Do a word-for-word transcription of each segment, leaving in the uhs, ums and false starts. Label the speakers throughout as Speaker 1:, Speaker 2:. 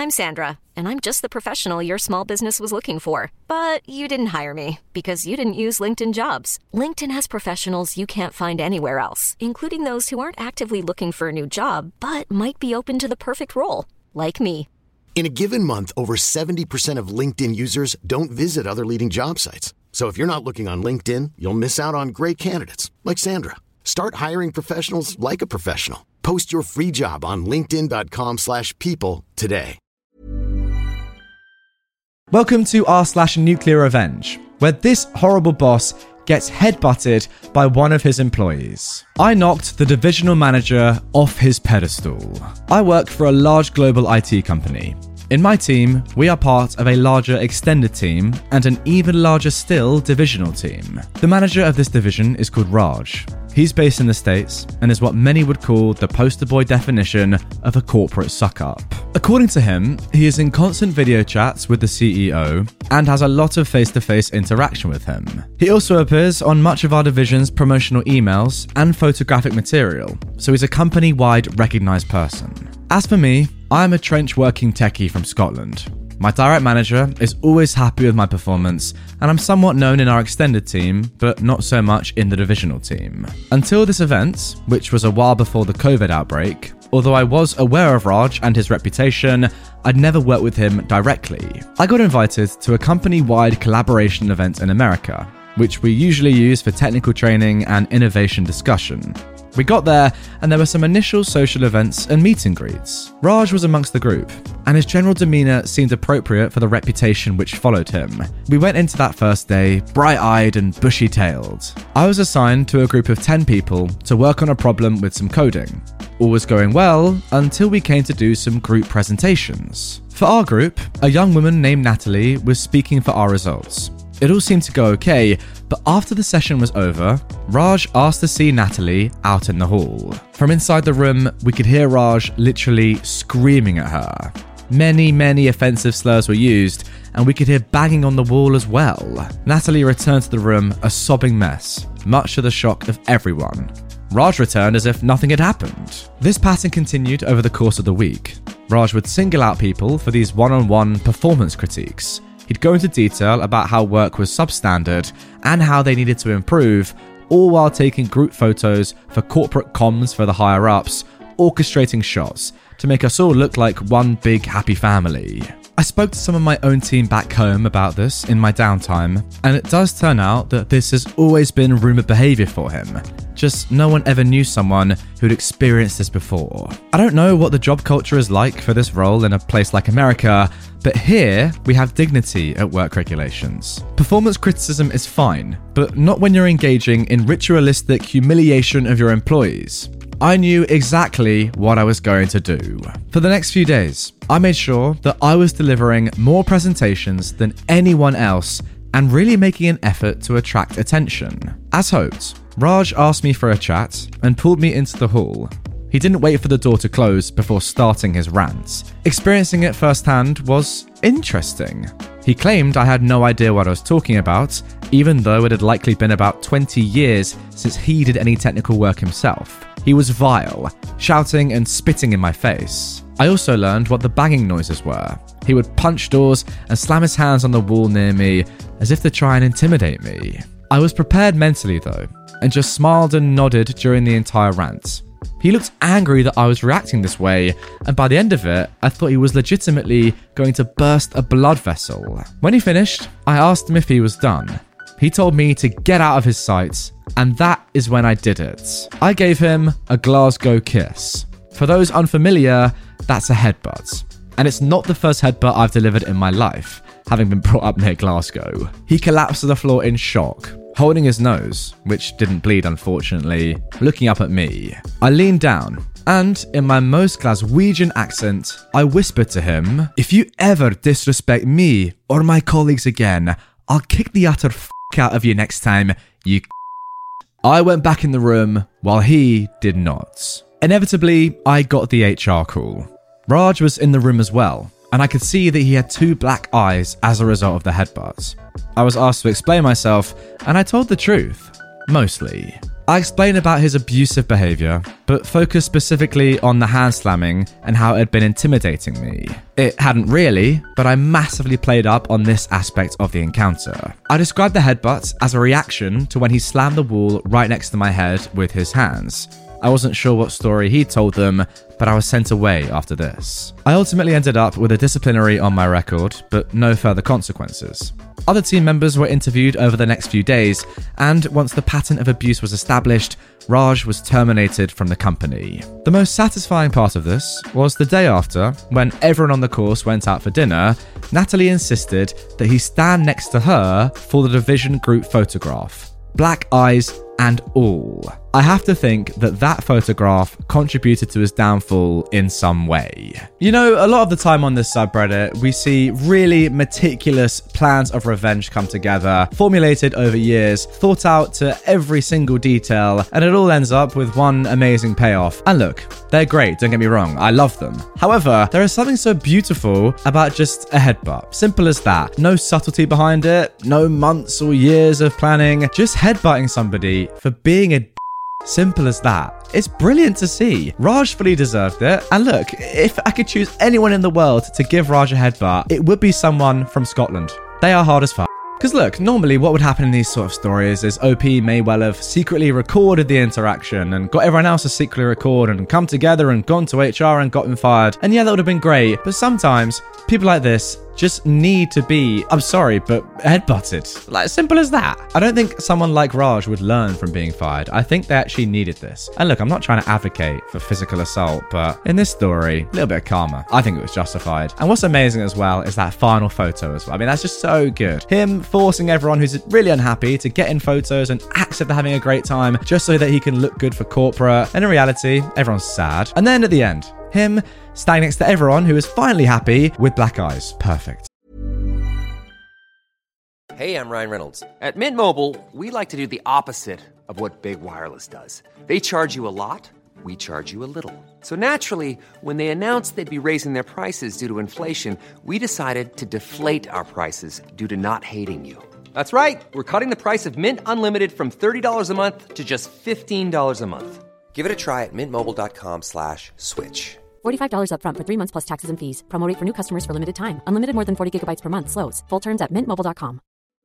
Speaker 1: I'm Sandra, and I'm just the professional your small business was looking for. But you didn't hire me because you didn't use LinkedIn Jobs. LinkedIn has professionals you can't find anywhere else, including those who aren't actively looking for a new job, but might be open to the perfect role, like me.
Speaker 2: In a given month, over seventy percent of LinkedIn users don't visit other leading job sites. So if you're not looking on LinkedIn, you'll miss out on great candidates like Sandra. Start hiring professionals like a professional. Post your free job on linkedin dot com slash people today.
Speaker 3: Welcome to r slash nuclear revenge, where this horrible boss gets headbutted by one of his employees. I knocked the divisional manager off his pedestal. I work for a large global I T company. In my team, we are part of a larger extended team and an even larger still divisional team. The manager of this division is called Raj. He's based in the States and is what many would call the poster boy definition of a corporate suck-up. According to him, he is in constant video chats with the C E O and has a lot of face-to-face interaction with him. He also appears on much of our division's promotional emails and photographic material, so he's a company-wide recognised person. As for me, I am a trench-working techie from Scotland. My direct manager is always happy with my performance, and I'm somewhat known in our extended team, but not so much in the divisional team. Until this event, which was a while before the COVID outbreak, although I was aware of Raj and his reputation, I'd never worked with him directly. I got invited to a company-wide collaboration event in America, which we usually use for technical training and innovation discussion. We got there, and there were some initial social events and meet and greets. Raj was amongst the group, and his general demeanour seemed appropriate for the reputation which followed him. We went into that first day bright-eyed and bushy-tailed. I was assigned to a group of ten people to work on a problem with some coding. All was going well until we came to do some group presentations. For our group, a young woman named Natalie was speaking for our results. It all seemed to go okay, but after the session was over, Raj asked to see Natalie out in the hall. From inside the room, we could hear Raj literally screaming at her. Many, many offensive slurs were used, and we could hear banging on the wall as well. Natalie returned to the room a sobbing mess, much to the shock of everyone. Raj returned as if nothing had happened. This pattern continued over the course of the week. Raj would single out people for these one-on-one performance critiques. He'd go into detail about how work was substandard and how they needed to improve, all while taking group photos for corporate comms for the higher-ups, orchestrating shots to make us all look like one big happy family. I spoke to some of my own team back home about this in my downtime, and it does turn out that this has always been rumoured behaviour for him. Just no one ever knew someone who'd experienced this before. I don't know what the job culture is like for this role in a place like America, but here we have dignity at work regulations. Performance criticism is fine, but not when you're engaging in ritualistic humiliation of your employees. I knew exactly what I was going to do. For the next few days, I made sure that I was delivering more presentations than anyone else and really making an effort to attract attention. As hoped, Raj asked me for a chat and pulled me into the hall. He didn't wait for the door to close before starting his rant. Experiencing it firsthand was interesting. He claimed I had no idea what I was talking about, even though it had likely been about twenty years since he did any technical work himself. He was vile, shouting and spitting in my face. I also learned what the banging noises were. He would punch doors and slam his hands on the wall near me as if to try and intimidate me. I was prepared mentally though, and just smiled and nodded during the entire rant. He looked angry that I was reacting this way, and by the end of it, I thought he was legitimately going to burst a blood vessel. When he finished, I asked him if he was done. He told me to get out of his sight, and that is when I did it. I gave him a Glasgow kiss. For those unfamiliar, that's a headbutt. And it's not the first headbutt I've delivered in my life, having been brought up near Glasgow. He collapsed to the floor in shock, holding his nose, which didn't bleed unfortunately, looking up at me. I leaned down, and in my most Glaswegian accent, I whispered to him, "If you ever disrespect me or my colleagues again, I'll kick the utter f*** out of you next time, you c***." I went back in the room, while he did not. Inevitably, I got the H R call. Raj was in the room as well, and I could see that he had two black eyes as a result of the headbutt. I was asked to explain myself, and I told the truth. Mostly. I explain about his abusive behaviour, but focus specifically on the hand slamming and how it had been intimidating me. It hadn't really, but I massively played up on this aspect of the encounter. I described the headbutt as a reaction to when he slammed the wall right next to my head with his hands. I wasn't sure what story he told them, but I was sent away after this. I ultimately ended up with a disciplinary on my record, but no further consequences. Other team members were interviewed over the next few days, and once the pattern of abuse was established, Raj was terminated from the company. The most satisfying part of this was the day after, when everyone on the course went out for dinner, Natalie insisted that he stand next to her for the division group photograph. Black eyes and all. I have to think that that photograph contributed to his downfall in some way. You know, a lot of the time on this subreddit, we see really meticulous plans of revenge come together, formulated over years, thought out to every single detail, and it all ends up with one amazing payoff. And look, they're great, don't get me wrong, I love them. However, there is something so beautiful about just a headbutt. Simple as that. No subtlety behind it, no months or years of planning, just headbutting somebody for being a simple as that. It's brilliant to see. Raj fully deserved it. And look, if I could choose anyone in the world to give Raj a headbutt, it would be someone from Scotland. They are hard as fuck. Because look, normally what would happen in these sort of stories is O P may well have secretly recorded the interaction and got everyone else to secretly record and come together and gone to H R and got him fired. And yeah, that would have been great. But sometimes people like this just need to be, I'm sorry, but headbutted. Like, simple as that. I don't think someone like Raj would learn from being fired. I think they actually needed this. And look, I'm not trying to advocate for physical assault, but in this story, a little bit of karma. I think it was justified. And what's amazing as well is that final photo as well. I mean, that's just so good. Him forcing everyone who's really unhappy to get in photos and act if they're having a great time just so that he can look good for corporate. And in reality, everyone's sad. And then at the end, him standing next to everyone who is finally happy with black eyes. Perfect.
Speaker 4: Hey, I'm Ryan Reynolds. At Mint Mobile, we like to do the opposite of what Big Wireless does. They charge you a lot, we charge you a little. So naturally, when they announced they'd be raising their prices due to inflation, we decided to deflate our prices due to not hating you. That's right. We're cutting the price of Mint Unlimited from thirty dollars a month to just fifteen dollars a month. Give it a try at mintmobile.com slash switch.
Speaker 5: forty-five dollars up front for three months plus taxes and fees. Promo rate for new customers for limited time. Unlimited more than forty gigabytes per month. Slows full terms at mint mobile dot com.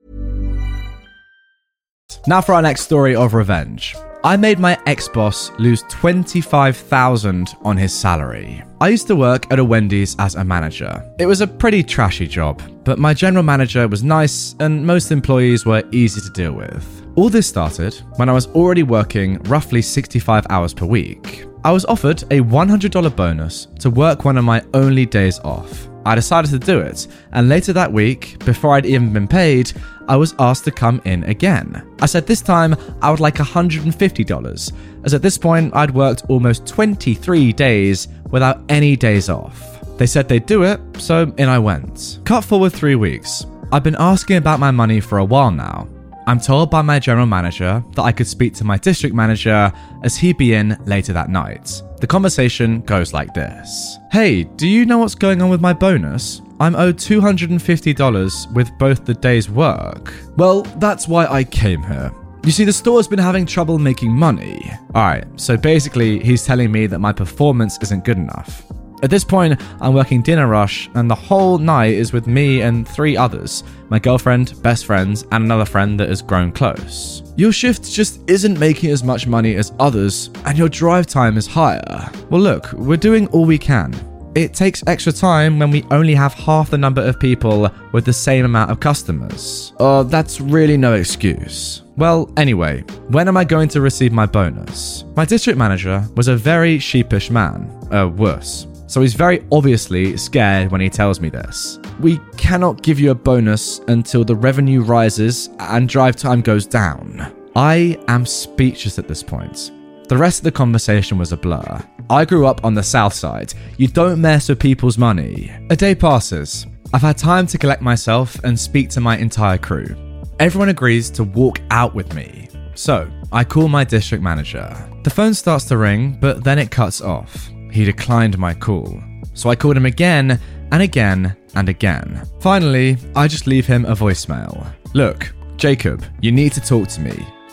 Speaker 3: Now for our next story of revenge. I made my ex-boss lose twenty-five thousand dollars on his salary. I used to work at a Wendy's as a manager. It was a pretty trashy job, but my general manager was nice and most employees were easy to deal with. All this started when I was already working roughly sixty-five hours per week. I was offered a one hundred dollars bonus to work one of my only days off. I decided to do it, and later that week, before I'd even been paid, I was asked to come in again. I said this time I would like one hundred fifty dollars, as at this point I'd worked almost twenty-three days without any days off. They said they'd do it, so in I went. Cut forward three weeks. I've been asking about my money for a while now. I'm told by my general manager that I could speak to my district manager as he'd be in later that night. The conversation goes like this. Hey, do you know what's going on with my bonus? I'm owed two hundred fifty dollars with both the day's work. Well, that's why I came here. You see, the store's been having trouble making money. Alright, so basically he's telling me that my performance isn't good enough. At this point, I'm working dinner rush, and the whole night is with me and three others, my girlfriend, best friends, and another friend that has grown close. Your shift just isn't making as much money as others, and your drive time is higher. Well look, we're doing all we can. It takes extra time when we only have half the number of people with the same amount of customers. Oh, uh, that's really no excuse. Well, anyway, when am I going to receive my bonus? My district manager was a very sheepish man, uh, worse. So he's very obviously scared when he tells me this. We cannot give you a bonus until the revenue rises and drive time goes down. I am speechless at this point. The rest of the conversation was a blur. I grew up on the south side. You don't mess with people's money. A day passes. I've had time to collect myself and speak to my entire crew. Everyone agrees to walk out with me. So I call my district manager. The phone starts to ring, but then it cuts off. He declined my call. So I called him again and again and again. Finally, I just leave him a voicemail. Look, Jacob, you need to talk to me.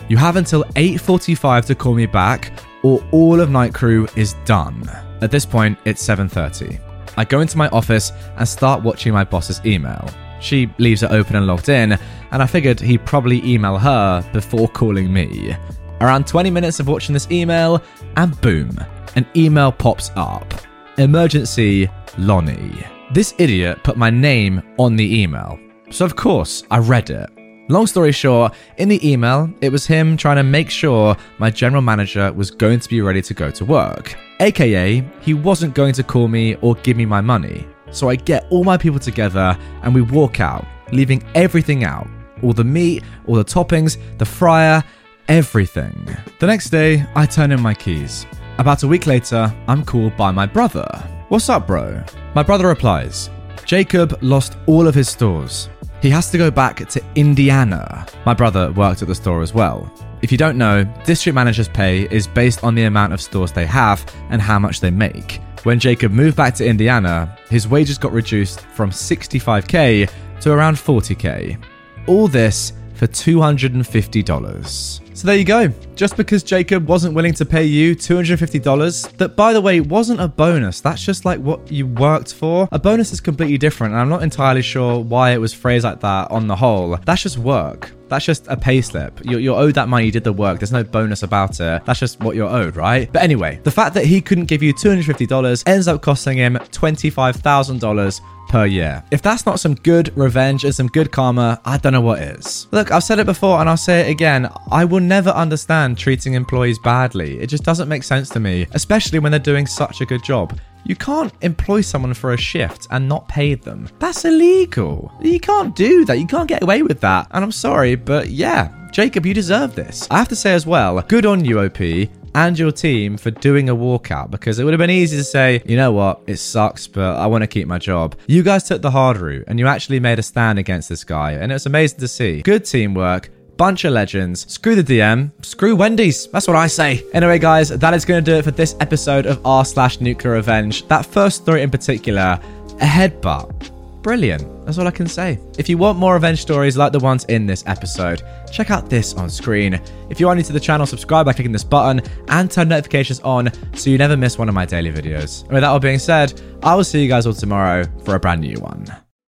Speaker 3: You have until eight forty-five to call me back, or all of Night Crew is done. At this point, it's seven thirty. I go into my office and start watching my boss's email. She leaves it open and logged in, and I figured he'd probably email her before calling me. Around twenty minutes of watching this email, and boom, an email pops up. Emergency Lonnie. This idiot put my name on the email, so of course I read it. Long story short, in the email, it was him trying to make sure my general manager was going to be ready to go to work. A K A, he wasn't going to call me or give me my money. So I get all my people together and we walk out, leaving everything out. All the meat, all the toppings, the fryer, everything. The next day, I turn in my keys. About a week later, I'm called by my brother. "What's up, bro?" My brother replies, "Jacob lost all of his stores. He has to go back to Indiana." My brother worked at the store as well. If you don't know, district managers' pay is based on the amount of stores they have and how much they make. When Jacob moved back to Indiana, his wages got reduced from sixty-five thousand to around forty thousand. All this for two hundred fifty dollars. So there you go. Just because Jacob wasn't willing to pay you two hundred fifty dollars, that by the way wasn't a bonus, that's just like what you worked for. A bonus is completely different, and I'm not entirely sure why it was phrased like that on the whole. That's just work. That's just a pay slip. You're, you're owed that money, you did the work. There's no bonus about it. That's just what you're owed, right? But anyway, the fact that he couldn't give you two hundred fifty dollars ends up costing him twenty-five thousand dollars per year. If that's not some good revenge and some good karma, I don't know what is. Look, I've said it before and I'll say it again. I will never understand treating employees badly. It just doesn't make sense to me, especially when they're doing such a good job. You can't employ someone for a shift and not pay them. That's illegal. You can't do that. You can't get away with that. And I'm sorry, but yeah, Jacob, you deserve this. I have to say as well, good on you, O P, and your team for doing a walkout, because it would have been easy to say, you know what, it sucks, but I want to keep my job. You guys took the hard route and you actually made a stand against this guy, and it's amazing to see. Good teamwork. Bunch of legends. Screw the D M. Screw Wendy's. That's what I say. Anyway, guys, that is going to do it for this episode of r slash nuclear revenge. That first story in particular, a headbutt. Brilliant. That's all I can say. If you want more revenge stories like the ones in this episode, check out this on screen. If you are new to the channel, subscribe by clicking this button and turn notifications on so you never miss one of my daily videos. And with that all being said, I will see you guys all tomorrow for a brand new one.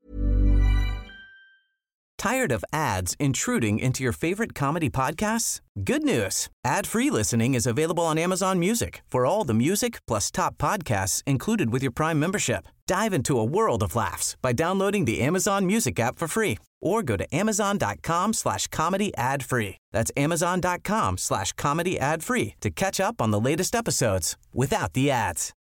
Speaker 6: Tired of ads intruding into your favorite comedy podcasts? Good news. Ad-free listening is available on Amazon Music for all the music plus top podcasts included with your Prime membership. Dive into a world of laughs by downloading the Amazon Music app for free or go to amazon.com slash comedy ad free. That's amazon.com slash comedy ad free to catch up on the latest episodes without the ads.